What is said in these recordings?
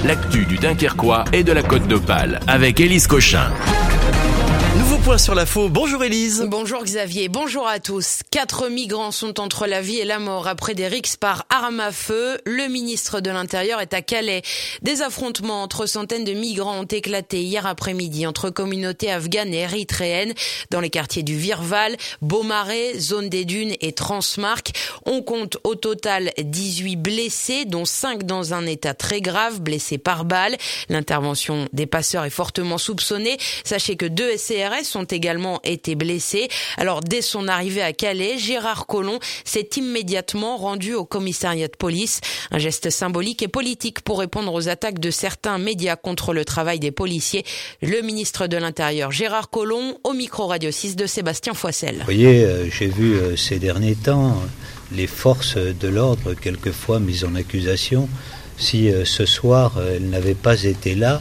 l'actu du Dunkerquois et de la Côte d'Opale avec Élise Cochin. Nouveau point sur l'info. Bonjour Élise. Bonjour Xavier, bonjour à tous. 4 migrants sont entre la vie et la mort après des rixes par arme à feu. Le ministre de l'Intérieur est à Calais. Des affrontements entre centaines de migrants ont éclaté hier après-midi entre communautés afghanes et érythréennes dans les quartiers du Virval, Beaumarais, Zone des Dunes et Transmarc. On compte au total 18 blessés, dont 5 dans un état très grave, blessés par balle. L'intervention des passeurs est fortement soupçonnée. Sachez que 2 SCRS ont également été blessés. Alors, dès son arrivée à Calais, Gérard Collomb s'est immédiatement rendu au commissariat de police. Un geste symbolique et politique pour répondre aux attaques de certains médias contre le travail des policiers. Le ministre de l'Intérieur, Gérard Collomb, au micro Radio 6 de Sébastien Foissel. Vous voyez, j'ai vu ces derniers temps les forces de l'ordre quelquefois mises en accusation. Si ce soir elles n'avaient pas été là,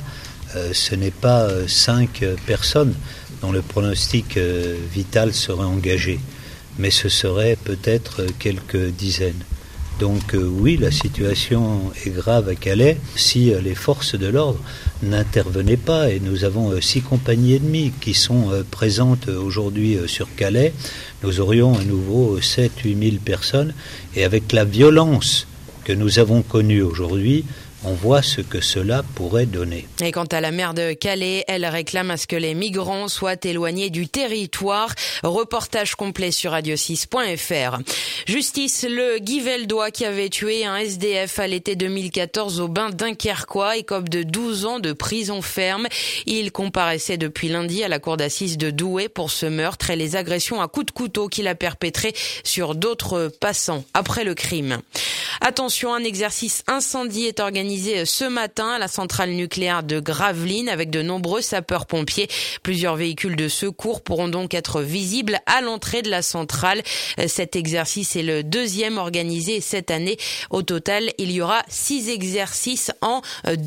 ce n'est pas 5 personnes dont le pronostic vital serait engagé, mais ce serait peut-être quelques dizaines. Donc oui, la situation est grave à Calais. Si les forces de l'ordre n'intervenaient pas, et nous avons 6 compagnies et demie qui sont présentes aujourd'hui sur Calais, nous aurions à nouveau 7-8 000 personnes, et avec la violence que nous avons connue aujourd'hui, on voit ce que cela pourrait donner. Et quant à la maire de Calais, elle réclame à ce que les migrants soient éloignés du territoire. Reportage complet sur radio6.fr. Justice, le Guiveldois qui avait tué un SDF à l'été 2014 au bain Dunkerquois écope de 12 ans de prison ferme. Il comparaissait depuis lundi à la cour d'assises de Douai pour ce meurtre et les agressions à coups de couteau qu'il a perpétrées sur d'autres passants après le crime. Attention, un exercice incendie est organisé ce matin à la centrale nucléaire de Gravelines avec de nombreux sapeurs-pompiers. Plusieurs véhicules de secours pourront donc être visibles à l'entrée de la centrale. Cet exercice est le 2e organisé cette année. Au total, il y aura 6 exercices en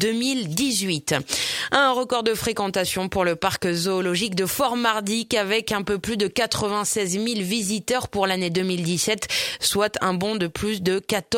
2018. Un record de fréquentation pour le parc zoologique de Fort-Mardic avec un peu plus de 96 000 visiteurs pour l'année 2017, soit un bond de plus de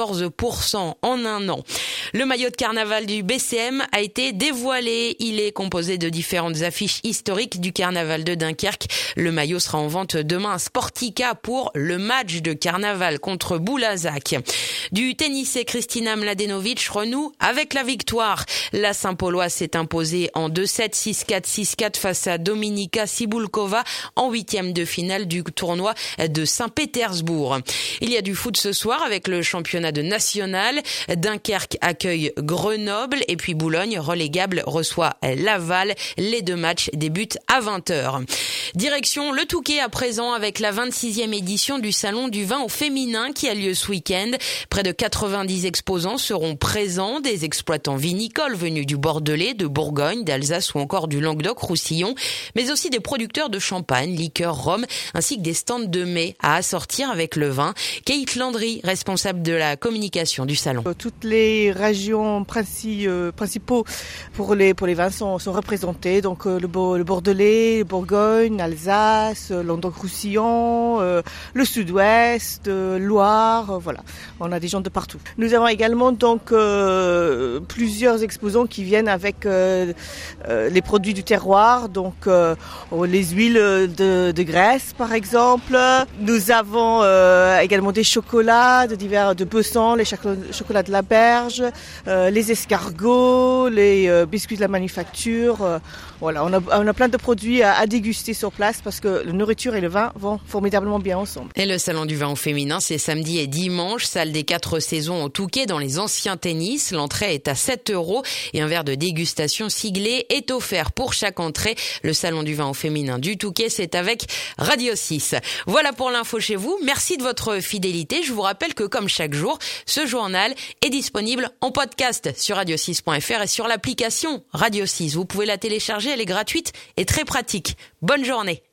14% en un an. Le maillot de carnaval du BCM a été dévoilé. Il est composé de différentes affiches historiques du carnaval de Dunkerque. Le maillot sera en vente demain à Sportica pour le match de carnaval contre Boulazac. Du tennis, et Kristina Mladenovic renoue avec la victoire. La Saint-Pauloise s'est imposée en 2-7, 6-4, 6-4 face à Dominika Cibulkova en 8e de finale du tournoi de Saint-Pétersbourg. Il y a du foot ce soir avec le championnat de national. Dunkerque accueille Grenoble et puis Boulogne, relégable, reçoit Laval. Les 2 matchs débutent à 20h. Direction le Touquet à présent avec la 26e édition du Salon du vin au féminin qui a lieu ce week-end. Près de 90 exposants seront présents, des exploitants vinicoles venus du Bordelais, de Bourgogne, d'Alsace ou encore du Languedoc-Roussillon, mais aussi des producteurs de champagne, liqueurs, rhum, ainsi que des stands de mets à assortir avec le vin. Kate Landry, responsable de la communication du salon. Toutes les régions principaux pour les vins sont représentés, donc le Bordelais, Bourgogne, Alsace, Languedoc-Roussillon, le Sud-Ouest, Loire, voilà. On a des gens de partout. Nous avons également donc plusieurs exposants qui viennent avec les produits du terroir, donc les huiles de Grèce par exemple. Nous avons également des chocolats de Bessan, les chocolats de la Berge, les escargots, les biscuits de la manufacture. Voilà, on a plein de produits à déguster sur place parce que la nourriture et le vin vont formidablement bien ensemble. Et le salon du vin au féminin, c'est samedi et dimanche, salle des 4 saisons au Touquet dans les anciens tennis. L'entrée est à 7 € et un verre de dégustation siglé est offert pour chaque entrée. Le salon du vin au féminin du Touquet, c'est avec Radio 6. Voilà pour l'info chez vous. Merci de votre fidélité. Je vous rappelle que comme chaque jour, ce journal est disponible en podcast sur radio6.fr et sur l'application Radio 6. Vous pouvez la télécharger, elle est gratuite et très pratique. Bonne journée.